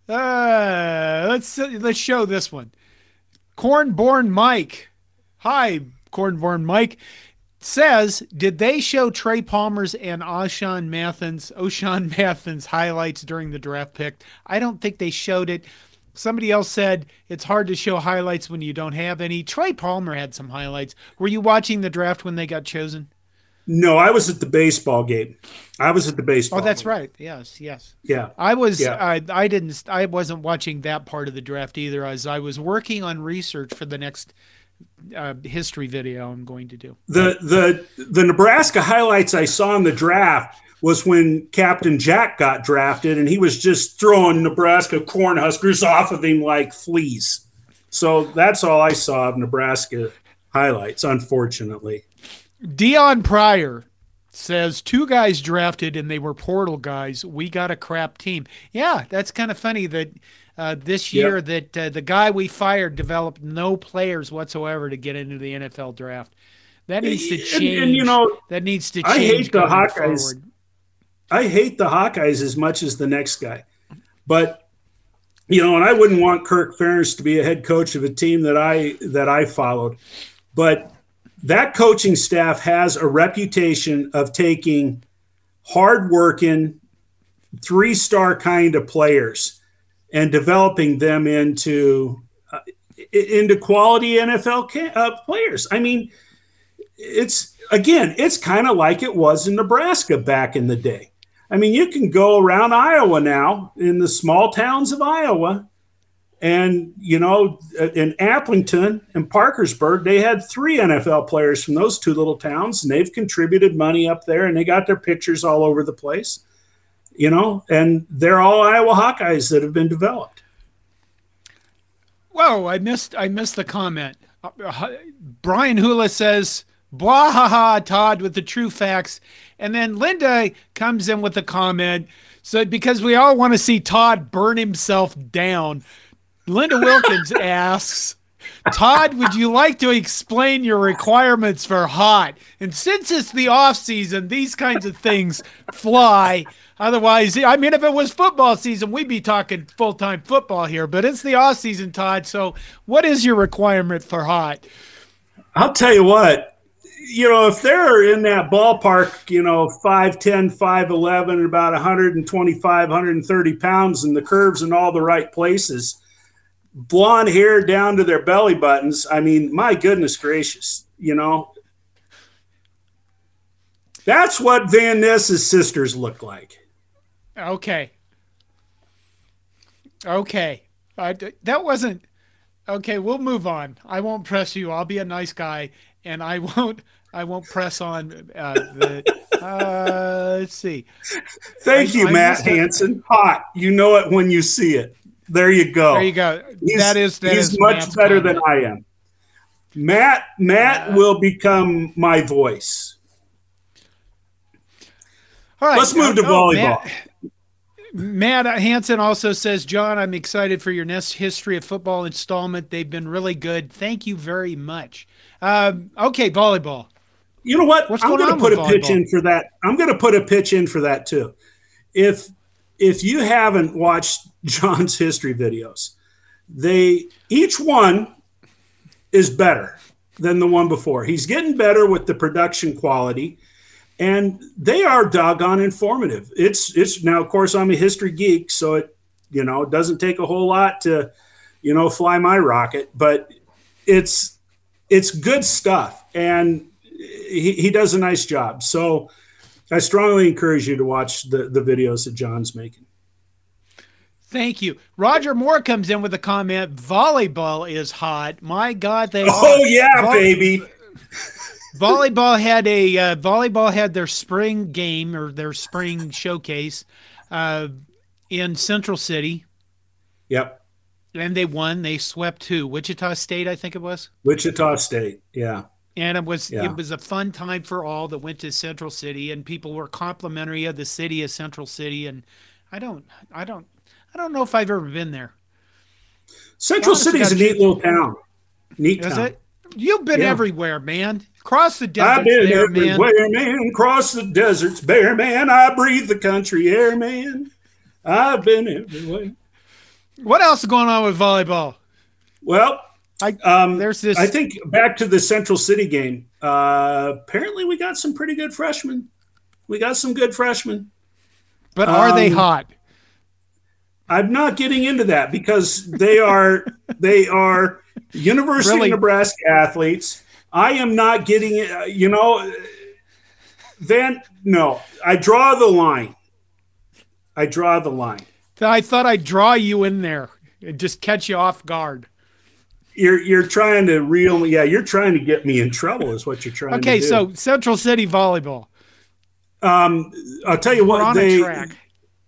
Uh, let's let's show this one. Cornborn Mike. Hi, Cornborn Mike. Says, did they show Trey Palmer's and O'Shawn Mathens, O'Shawn Mathens highlights during the draft pick? I don't think they showed it. Somebody else said it's hard to show highlights when you don't have any. Trey Palmer had some highlights. Were you watching the draft when they got chosen? No, I was at the baseball game. I was at the baseball. Oh, that's game. right. Yes, yes. Yeah. I was. Yeah. I, I didn't. I wasn't watching that part of the draft either, as I was working on research for the next uh, history video I'm going to do. The the the Nebraska highlights I saw in the draft was when Captain Jack got drafted, and he was just throwing Nebraska Cornhuskers off of him like fleas. So that's all I saw of Nebraska highlights, unfortunately. Dion Pryor says two guys drafted and they were portal guys. We got a crap team. Yeah, that's kind of funny that uh, this year yep. that uh, the guy we fired developed no players whatsoever to get into the N F L draft. That needs to change. And, and you know, that needs to change. I hate the Hawkeyes. Forward. I hate the Hawkeyes as much as the next guy, but you know, and I wouldn't want Kirk Ferentz to be a head coach of a team that I that I followed, but that coaching staff has a reputation of taking hardworking, three-star kind of players and developing them into uh, into quality N F L ca- uh, players. I mean, it's again, it's kind of like it was in Nebraska back in the day. I mean, you can go around Iowa now in the small towns of Iowa. And, you know, in Applington and Parkersburg, they had three N F L players from those two little towns, and they've contributed money up there, and they got their pictures all over the place, you know, and they're all Iowa Hawkeyes that have been developed. Whoa, I missed I missed the comment. Uh, Brian Hula says, blah, ha, ha, Todd with the true facts. And then Linda comes in with a comment. So because we all want to see Todd burn himself down, Linda Wilkins asks, Todd, would you like to explain your requirements for hot? And since it's the off season, these kinds of things fly. Otherwise, I mean, if it was football season, we'd be talking full-time football here, but it's the off season, Todd. So what is your requirement for hot? I'll tell you what, you know, if they're in that ballpark, you know, five ten, five eleven, and about one twenty-five, one thirty pounds, and the curves in all the right places, blonde hair down to their belly buttons. I mean, my goodness gracious, you know, that's what Van Ness's sisters look like. Okay. Okay. Uh, that wasn't okay. We'll move on. I won't press you. I'll be a nice guy, and I won't. I won't press on. Uh, the, uh, let's see. Thank I, you, I Matt Hansen. Hot. You know it when you see it. There you go. There you go. He's, that is that he's is much Matt's better comment. than I am. Matt Matt uh, will become my voice. All right. Let's move to oh, volleyball. Matt, Matt Hansen also says, John, I'm excited for your next History of Football installment. They've been really good. Thank you very much. Um, okay, volleyball. You know what? What's I'm going going to on put with a pitch volleyball? in for that. I'm going to put a pitch in for that too. If if you haven't watched John's history videos, they each one is better than the one before. He's getting better with the production quality, and they are doggone informative. It's it's now, of course, I'm a history geek, so it you know it doesn't take a whole lot to you know fly my rocket, but it's it's good stuff, and he, he does a nice job. So I strongly encourage you to watch the, the videos that John's making. Thank you. Roger Moore comes in with a comment. Volleyball is hot. My God, they Oh, are. yeah, Vol- baby. Volleyball had a uh, volleyball had their spring game or their spring showcase uh, in Central City. Yep. And they won. They swept who? Wichita State, I think it was. Wichita State, yeah. And it was Yeah. it was a fun time for all that went to Central City, and people were complimentary of the city of Central City. And I don't I don't I don't know if I've ever been there. Central City is a neat little town. Neat Is town. it? You've been Yeah. everywhere, man. Cross the desert. I've been there, man. everywhere, man. Cross the deserts, bare man. I breathe the country air, man. I've been everywhere. What else is going on with volleyball? Well, I um, there's this. I think back to the Central City game. Uh, apparently, we got some pretty good freshmen. We got some good freshmen. But are they um, hot? I'm not getting into that because they are they are University Really? of Nebraska athletes. I am not getting it. You know, Van. No, I draw the line. I draw the line. I thought I'd draw you in there and just catch you off guard. You're you're trying to reel me. Yeah, you're trying to get me in trouble. Is what you're trying Okay, to do. so Central City volleyball. Um, I'll tell you We're what. on They a track.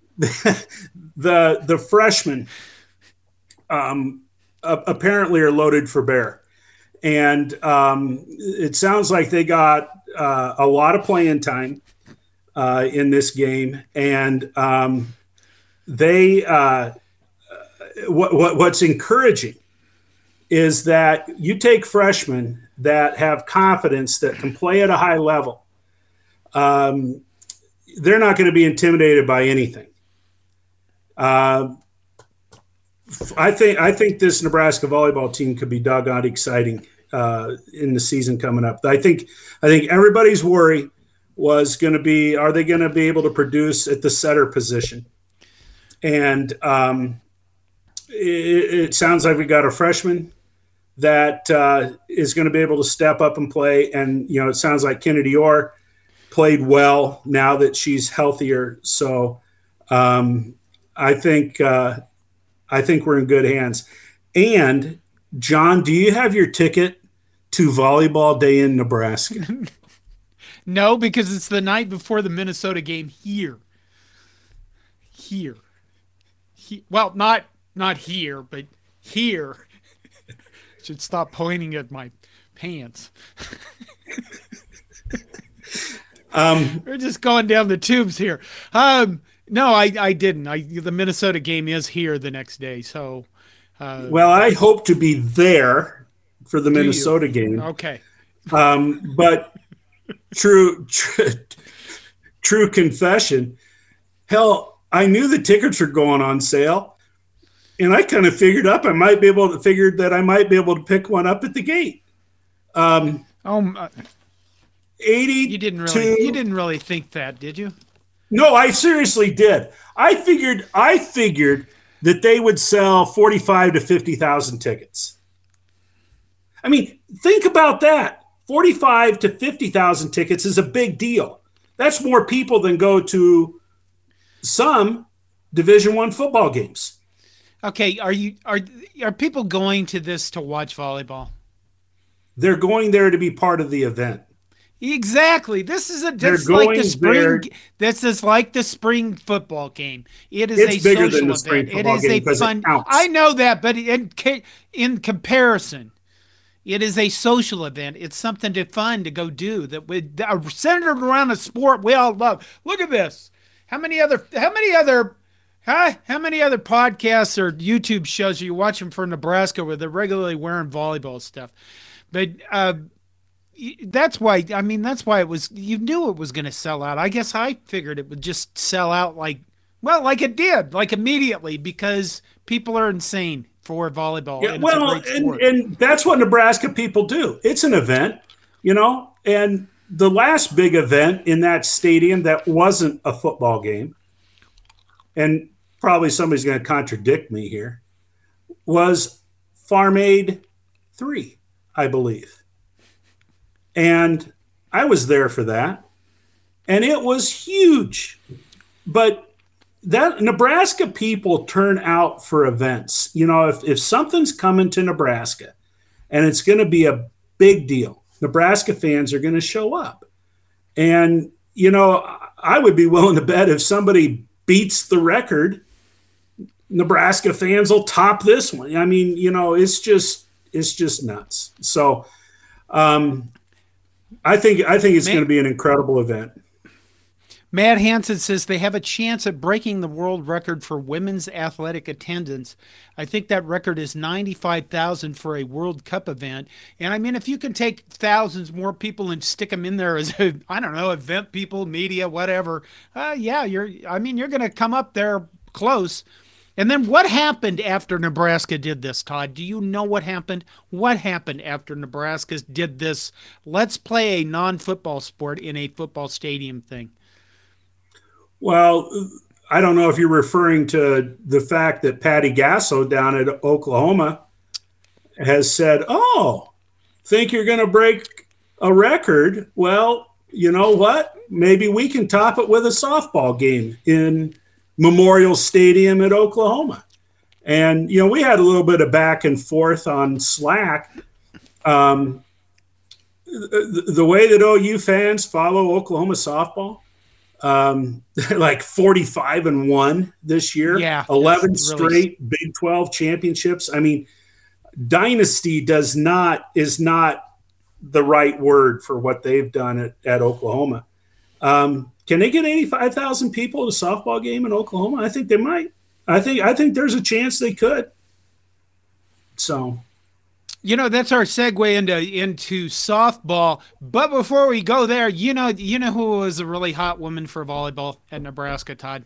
the the freshmen um, uh, apparently are loaded for bear, and um, it sounds like they got uh, a lot of playing time uh, in this game, and um, they uh, what, what what's encouraging is that you take freshmen that have confidence that can play at a high level. Um, they're not going to be intimidated by anything. Uh, I think I think this Nebraska volleyball team could be doggone exciting uh, in the season coming up. I think I think everybody's worry was going to be, are they going to be able to produce at the setter position? And um, it, it sounds like we got a freshman that uh, is going to be able to step up and play. And, you know, it sounds like Kennedy Orr played well now that she's healthier. So um, I think uh, I think we're in good hands. And, John, do you have your ticket to Volleyball Day in Nebraska? No, because it's the night before the Minnesota game here. Here. He, well, not not here, but here. Should stop pointing at my pants. um, We're just going down the tubes here. Um, no, I, I didn't. I the Minnesota game is here the next day, so. Uh, well, I hope to be there for the do Minnesota you? game. Okay. Um, but true, true, true confession. Hell, I knew the tickets were going on sale. And I kind of figured up I might be able to figured that I might be able to pick one up at the gate. Um, Oh, uh, eighty. you didn't really you didn't really think that, did you? No, I seriously did. I figured I figured that they would sell forty-five to fifty thousand tickets. I mean, think about that. forty-five to fifty thousand tickets is a big deal. That's more people than go to some Division One football games. Okay, are you are are people going to this to watch volleyball? They're going there to be part of the event. Exactly. This is a They're this like going the spring. there- This is like the spring football game. It is It's a bigger social than the spring event. It football is game a because it fun. counts. I know that, but in ca- in comparison, it is a social event. It's something to fun to go do that we are centered around a sport we all love. Look at this. How many other? How many other? Huh? How many other podcasts or YouTube shows are you watching for Nebraska where they're regularly wearing volleyball stuff? But uh, y- that's why, I mean, that's why it was, you knew it was going to sell out. I guess I figured it would just sell out like, well, like it did, like immediately, because people are insane for volleyball. Yeah, and well, it's a great and, sport. and that's what Nebraska people do. It's an event, you know, and the last big event in that stadium that wasn't a football game, and probably somebody's going to contradict me here, was Farm Aid three, I believe. And I was there for that. And it was huge. But that Nebraska people turn out for events. You know, if, if something's coming to Nebraska and it's going to be a big deal, Nebraska fans are going to show up. And, you know, I would be willing to bet if somebody beats the record, Nebraska fans will top this one. I mean, you know, it's just it's just nuts. So, um, I think I think it's Matt, going to be an incredible event. Matt Hansen says they have a chance at breaking the world record for women's athletic attendance. I think that record is ninety-five thousand for a World Cup event. And I mean, if you can take thousands more people and stick them in there as, a, I don't know, event people, media, whatever, uh, yeah, you're, I mean, you're going to come up there close. And then what happened after Nebraska did this, Todd? Do you know what happened? What happened after Nebraska did this? Let's play a non-football sport in a football stadium thing. Well, I don't know if you're referring to the fact that Patty Gasso down at Oklahoma has said, oh, think you're going to break a record? Well, you know what? Maybe we can top it with a softball game in Memorial Stadium at Oklahoma. And, you know, we had a little bit of back and forth on Slack. Um, the, the way that O U fans follow Oklahoma softball, um, like forty-five and one this year, yeah, eleven really... straight Big twelve championships. I mean, dynasty does not, is not the right word for what they've done at, at Oklahoma. Um, Can they get eighty-five thousand people at a softball game in Oklahoma? I think they might. I think I think there's a chance they could. So, you know, that's our segue into into softball. But before we go there, you know, you know who was a really hot woman for volleyball at Nebraska, Todd?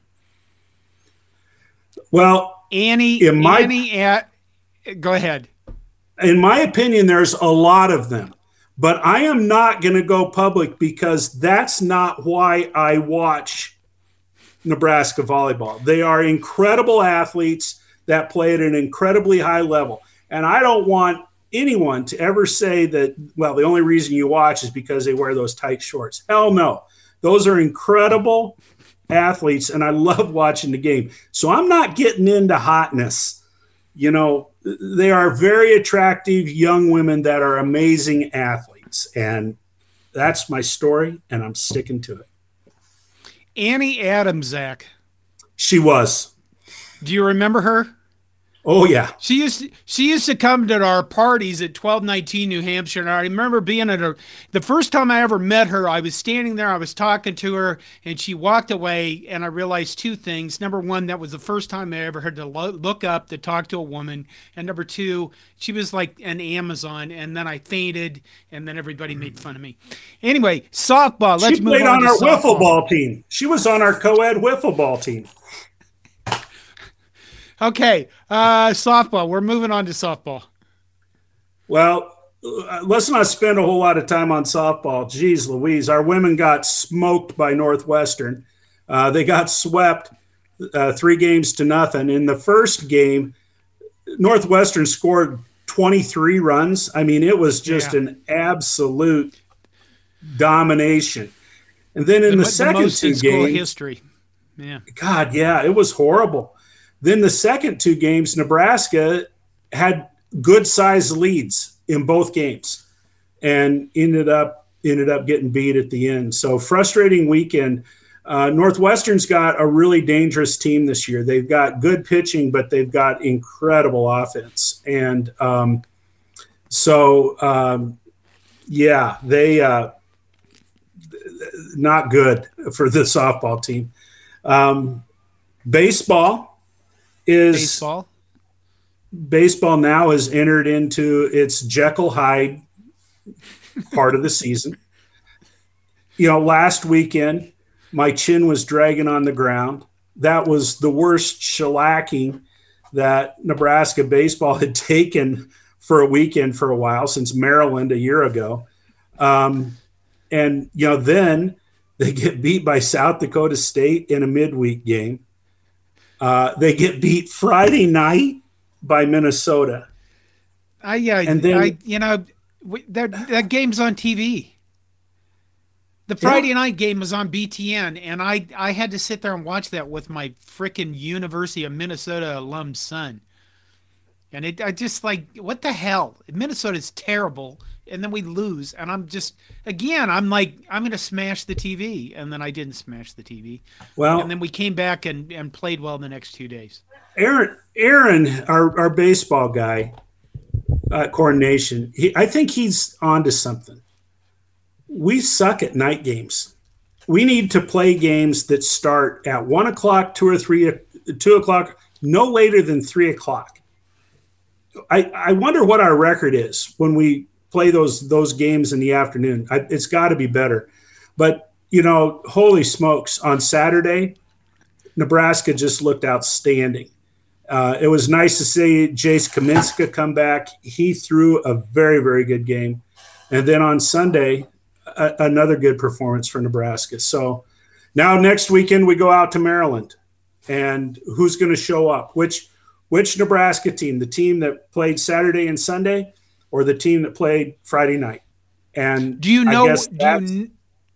Well, Annie. In my, Annie at. Go ahead. In my opinion, there's a lot of them. But I am not going to go public because that's not why I watch Nebraska volleyball. They are incredible athletes that play at an incredibly high level. And I don't want anyone to ever say that, well, the only reason you watch is because they wear those tight shorts. Hell no. Those are incredible athletes, and I love watching the game. So I'm not getting into hotness. You know, they are very attractive young women that are amazing athletes. And that's my story, and I'm sticking to it. Annie Adams, Zach. She was. Do you remember her? Oh, yeah. She used to, she used to come to our parties at twelve nineteen New Hampshire, and I remember being at her. The first time I ever met her, I was standing there, I was talking to her, and she walked away, and I realized two things. Number one, that was the first time I ever had to lo- look up to talk to a woman, and number two, she was like an Amazon, and then I fainted, and then everybody made fun of me. Anyway, softball. Let's she move on. She played on our softball. wiffle ball team. She was on our co-ed wiffle ball team. Okay, uh, softball. We're moving on to softball. Well, let's not spend a whole lot of time on softball. Jeez Louise, our women got smoked by Northwestern. Uh, they got swept uh, three games to nothing. In the first game, Northwestern scored twenty-three runs. I mean, it was just yeah. an absolute domination. And then in the, the second most two in school games, history. Yeah. God, yeah, it was horrible. Then the second two games, Nebraska had good-sized leads in both games and ended up ended up getting beat at the end. So frustrating weekend. Uh, Northwestern's got a really dangerous team this year. They've got good pitching, but they've got incredible offense. And um, so, um, yeah, they uh, not good for the softball team. Um, baseball. Is baseball baseball now has entered into its Jekyll Hyde part of the season. You know, last weekend, my chin was dragging on the ground. That was the worst shellacking that Nebraska baseball had taken for a weekend for a while, since Maryland a year ago. Um, and, you know, then they get beat by South Dakota State in a midweek game. Uh, they get beat Friday night by Minnesota. I yeah, and then, I you know that that game's on T V. The Friday yeah. night game was on B T N, and I I had to sit there and watch that with my frickin' University of Minnesota alum son. And it I just like, what the hell? Minnesota's terrible, and then we lose, and I'm just again I'm like I'm gonna smash the T V, and then I didn't smash the T V. Well, and then we came back and, and played well the next two days. Aaron, Aaron, our our baseball guy, uh, Corn Nation, he, I think he's onto something. we suck at night games. We need to play games that start at one o'clock, two or three, two o'clock, no later than three o'clock. I, I wonder what our record is when we play those those games in the afternoon. I, it's got to be better. But, you know, holy smokes, on Saturday, Nebraska just looked outstanding. Uh, it was nice to see Jace Kaminska come back. He threw a very, very good game. And then on Sunday, a, another good performance for Nebraska. So now next weekend we go out to Maryland. And who's going to show up? Which which Nebraska team? The team that played Saturday and Sunday, or the team that played Friday night? And do you know? I guess do you,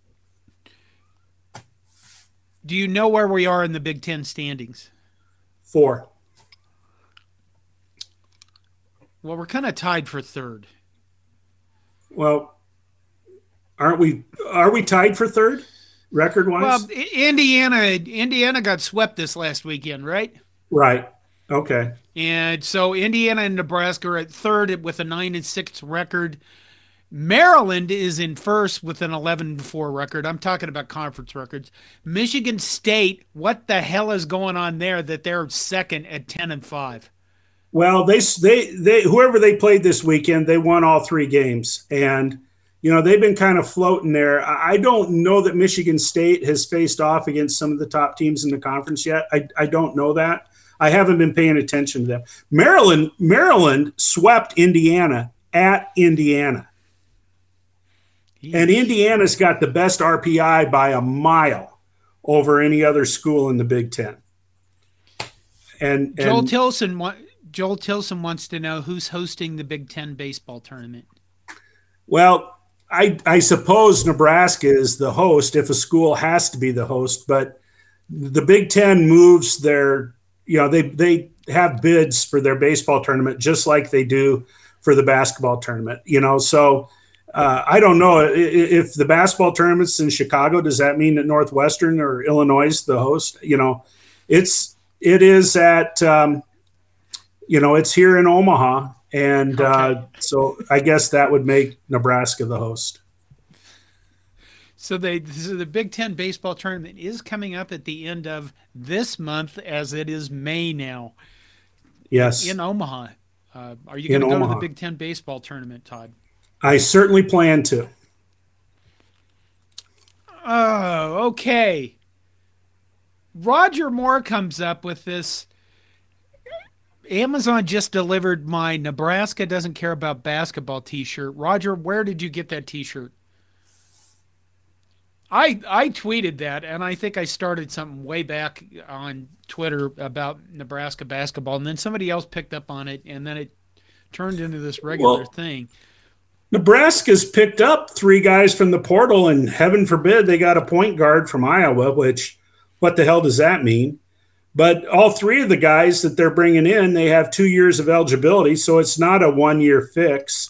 do you know where we are in the Big Ten standings? Four. Well, we're kind of tied for third. Well, aren't we? Are we tied for third, record-wise? Well, Indiana, Indiana got swept this last weekend, right? Right. Okay. And so Indiana and Nebraska are at third with a nine and six record. Maryland is in first with an eleven and four record. I'm talking about conference records. Michigan State, what the hell is going on there that they're second at ten and five? Well, they they they whoever they played this weekend, they won all three games, and you know they've been kind of floating there. I don't know that Michigan State has faced off against some of the top teams in the conference yet. I I don't know that. I haven't been paying attention to them. Maryland Maryland swept Indiana at Indiana, and Indiana's got the best R P I by a mile over any other school in the Big Ten. And, and Joel Tilson wa- Joel Tilson wants to know who's hosting the Big Ten baseball tournament. Well, I I suppose Nebraska is the host if a school has to be the host, but the Big Ten moves their, you know, they they have bids for their baseball tournament just like they do for the basketball tournament, you know. So uh, I don't know if the basketball tournament's in Chicago. Does that mean that Northwestern or Illinois is the host? You know, it's it is at um, you know it's here in Omaha, and okay. uh, so I guess that would make Nebraska the host. So they so the Big Ten baseball tournament is coming up at the end of this month, as it is May now. Yes, in Omaha. Uh, are you going to go Omaha. to the Big Ten baseball tournament, Todd? I certainly plan to. Oh, okay. Roger Moore comes up with this. Amazon just delivered my Nebraska doesn't care about basketball t-shirt. Roger, where did you get that t-shirt? I I tweeted that, and I think I started something way back on Twitter about Nebraska basketball, and then somebody else picked up on it, and then it turned into this regular well, thing. Nebraska's picked up three guys from the portal, and heaven forbid they got a point guard from Iowa, which what the hell does that mean? But all three of the guys that they're bringing in, they have two years of eligibility, so it's not a one-year fix.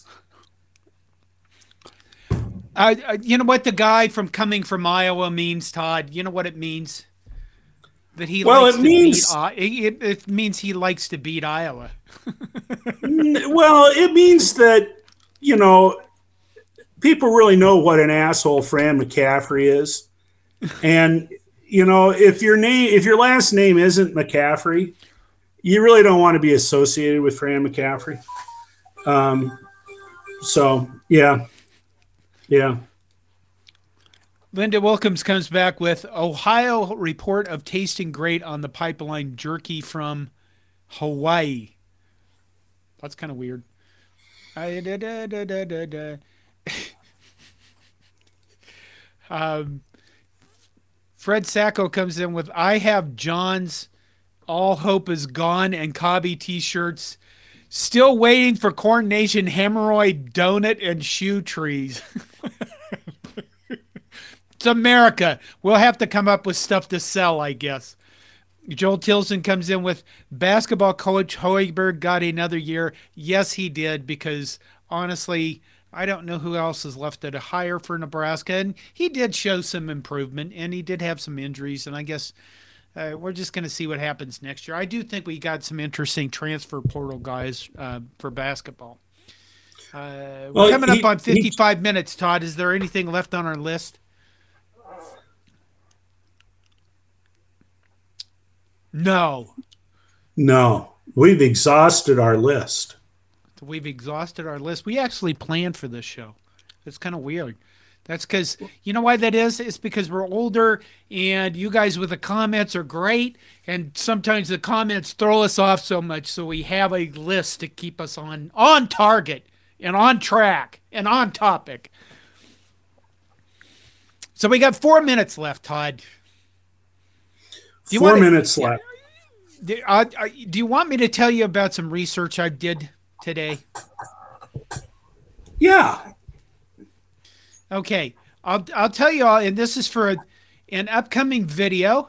Uh, you know what the guy from coming from Iowa means, Todd? You know what it means? That he well, likes it to means beat, it, it means he likes to beat Iowa. Well, it means that, you know, people really know what an asshole Fran McCaffrey is. And, you know, if your name, if your last name isn't McCaffrey, you really don't want to be associated with Fran McCaffrey. Um, so, yeah. Yeah. Linda Wilkins comes back with Ohio report of tasting great on the pipeline jerky from Hawaii. That's kind of weird. I, da, da, da, da, da, da. um, Fred Sacco comes in with I have John's All Hope Is Gone and Cobby t-shirts. Still waiting for Corn Nation hemorrhoid donut and shoe trees. It's America. We'll have to come up with stuff to sell, I guess. Joel Tilson comes in with basketball coach Hoiberg got another year. Yes, he did, because honestly, I don't know who else is left to hire for Nebraska. And he did show some improvement, and he did have some injuries, and I guess Uh, we're just going to see what happens next year. I do think we got some interesting transfer portal guys uh, for basketball. Uh, we're Well, coming he- up on he- fifty-five minutes, Todd. Is there anything left on our list? No. No, we've exhausted our list. We've exhausted our list. We actually planned for this show. That's kind of weird. That's because, you know why that is? It's because we're older and you guys with the comments are great. And sometimes the comments throw us off so much. So we have a list to keep us on, on target and on track and on topic. So we got four minutes left, Todd. Do you Four wanna- minutes left. Do, uh, uh, do you want me to tell you about some research I did today? Yeah. Okay, I'll I'll tell you all, and this is for a, an upcoming video,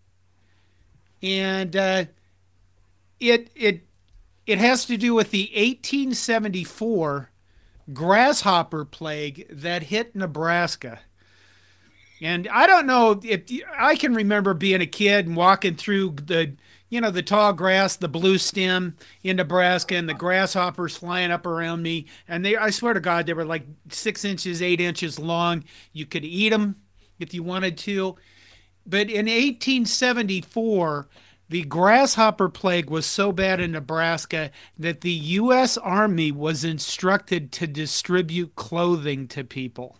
and uh, it it it has to do with the eighteen seventy-four grasshopper plague that hit Nebraska. And I don't know if I can remember being a kid and walking through the, you know, the tall grass, the blue stem in Nebraska, and the grasshoppers flying up around me. And they, I swear to God, they were like six inches, eight inches long. You could eat them if you wanted to. But in eighteen seventy-four, the grasshopper plague was so bad in Nebraska that the U S Army was instructed to distribute clothing to people.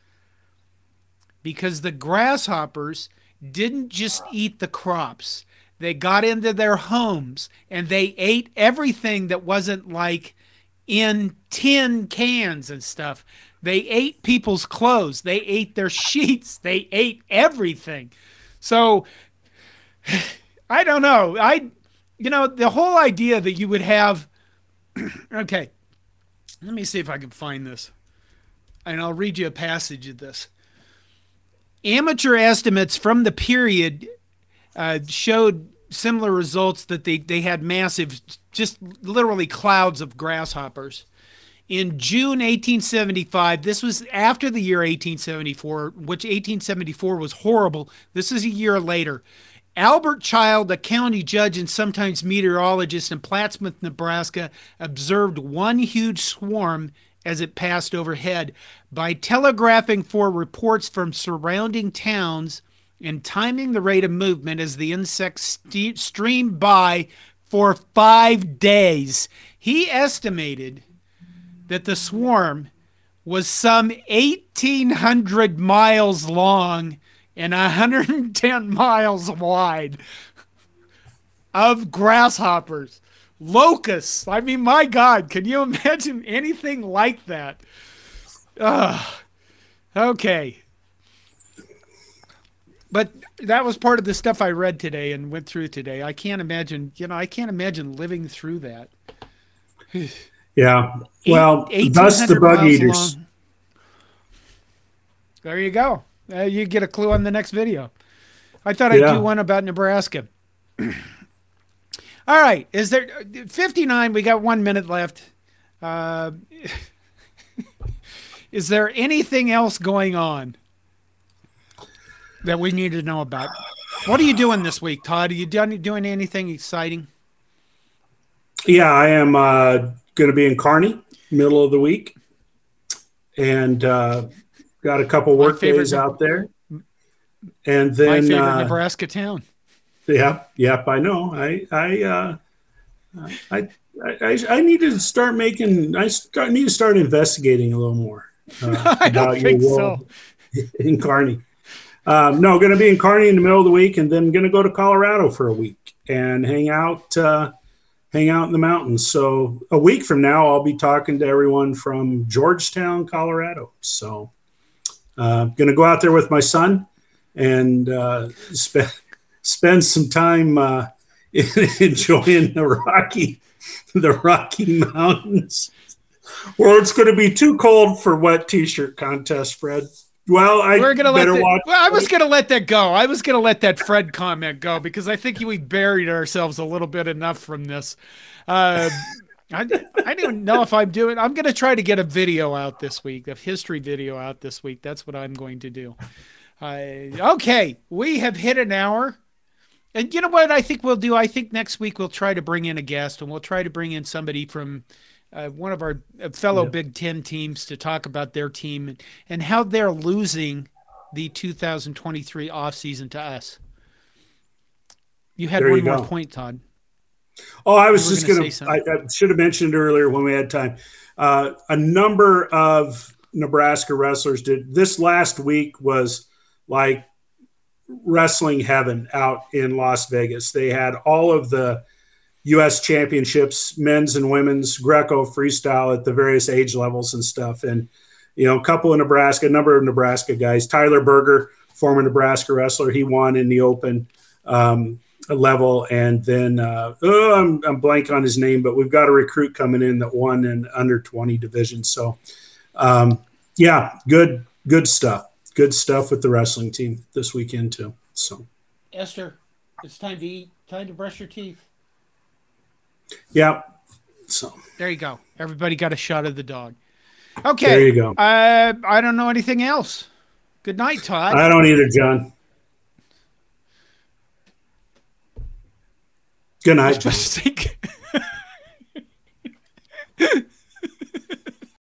Because the grasshoppers didn't just eat the crops. They got into their homes and they ate everything that wasn't like in tin cans and stuff. They ate people's clothes. They ate their sheets. They ate everything. So I don't know. I, you know, the whole idea that you would have, okay, let me see if I can find this. And I'll read you a passage of this. Amateur estimates from the period uh, showed similar results, that they, they had massive, just literally clouds of grasshoppers. In June eighteen seventy-five, this was after the year eighteen seventy-four, which eighteen seventy-four was horrible. This is a year later. Albert Child, a county judge and sometimes meteorologist in Plattsmouth, Nebraska, observed one huge swarm as it passed overhead. By telegraphing for reports from surrounding towns and timing the rate of movement as the insects st- streamed by for five days, he estimated that the swarm was some eighteen hundred miles long and one hundred ten miles wide of grasshoppers. Locusts. I mean, my God, can you imagine anything like that? Ugh. Okay. But that was part of the stuff I read today and went through today. I can't imagine, you know, I can't imagine living through that. Yeah. Well, Eight- thus the bug miles eaters. long. There you go. Uh, you get a clue on the next video. I thought I'd Yeah. do one about Nebraska. All right. Is there fifty-nine? We got one minute left. Uh, is there anything else going on that we need to know about? What are you doing this week, Todd? Are you done doing anything exciting? Yeah, I am uh, going to be in Kearney, middle of the week, and uh, got a couple work favorite- days out there. And My then, favorite uh, Nebraska town. yep, yep, I know. I, I, uh, I, I, I need to start making. I start, need to start investigating a little more uh, I don't about your think world in Kearney. Um, no, going to be in Kearney in the middle of the week, and then going to go to Colorado for a week and hang out, uh, hang out in the mountains. So a week from now, I'll be talking to everyone from Georgetown, Colorado. So uh, going to go out there with my son and uh, spend spend some time uh, enjoying the Rocky the Rocky Mountains. Or it's going to be too cold for wet T-shirt contest, Fred. Well, I We're gonna let better that, watch. well, I was gonna let that go. I was gonna let that Fred comment go because I think we buried ourselves a little bit enough from this. Uh, I I don't know if I'm doing. I'm gonna try to get a video out this week, a history video out this week. That's what I'm going to do. Uh, okay, we have hit an hour, and you know what I think we'll do. I think next week we'll try to bring in a guest, and we'll try to bring in somebody from uh, one of our fellow Yeah. Big Ten teams to talk about their team and, and how they're losing the two thousand twenty-three offseason to us. You had There one you more go. point, Todd. Oh, I was You were just gonna going say to, I, something. I should have mentioned earlier when we had time. Uh, a number of Nebraska wrestlers did. This last week was like wrestling heaven out in Las Vegas. They had all of the U S championships, men's and women's, Greco, freestyle at the various age levels and stuff. And, you know, a couple of Nebraska, a number of Nebraska guys. Tyler Berger, former Nebraska wrestler, he won in the open um, level. And then, uh, oh, I'm, I'm blank on his name, but we've got a recruit coming in that won in under twenty division. So, um, yeah, good, good stuff. Good stuff with the wrestling team this weekend too. So, Esther, it's time to eat. Time to brush your teeth. yeah. So There you go. Everybody got a shot of the dog. Okay. there you go. Uh, I don't know anything else. Good night, Todd. I don't either, John. Good night, John. Just think.